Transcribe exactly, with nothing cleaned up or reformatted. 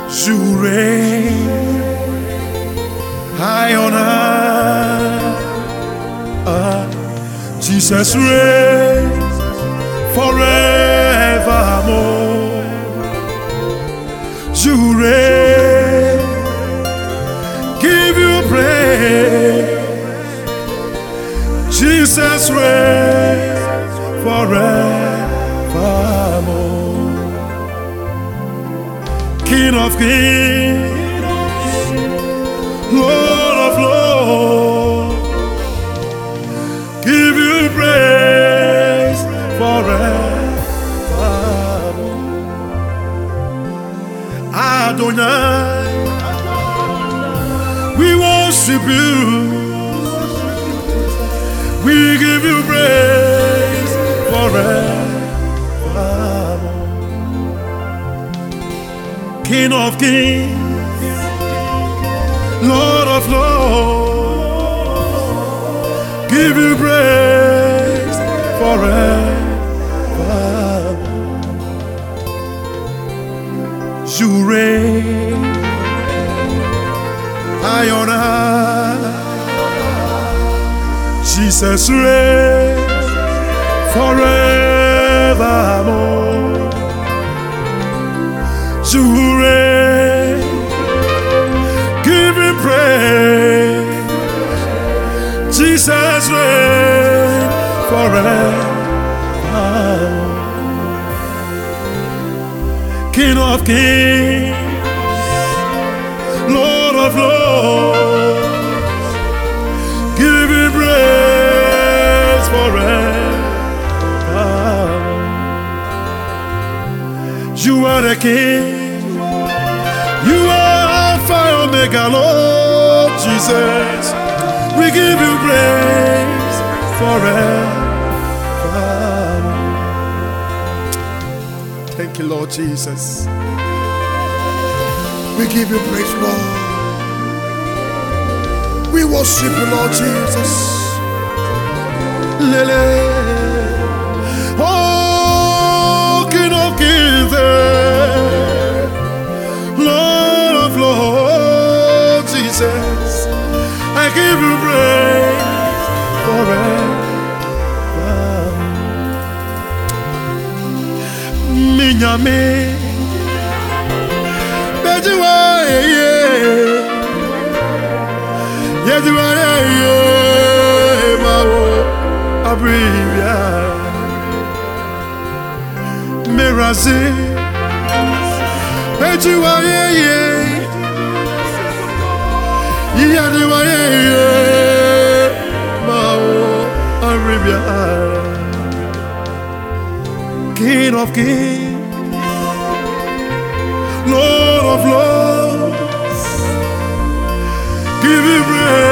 You reign high on high. Ah, Jesus reigns forevermore. You reign, give you praise. Jesus reigns forevermore. King of kings, Lord of lords, give you praise forevermore. Adonai, we worship you, we give you praise forevermore. King of kings, Lord of lords, give you praise forever. You reign high on high. Jesus reigns forevermore. You reign, give him praise. Jesus reigns forever. King of kings, Lord of lords, give him praise forever. You are the King. You are Alpha and Omega, Lord Jesus. We give you praise forever. Thank you, Lord Jesus. We give you praise, Lord. We worship you, Lord Jesus. Lele. Oh, King of Kings, Lord of Lords, Jesus, I give you praise forever. Minyame, Bejiwa, Yejiwa, Mao, Abrivia, Mirazi, Bejiwa, Yejiwa, Mao, Abrivia. King of kings, Lord of lords, give you praise.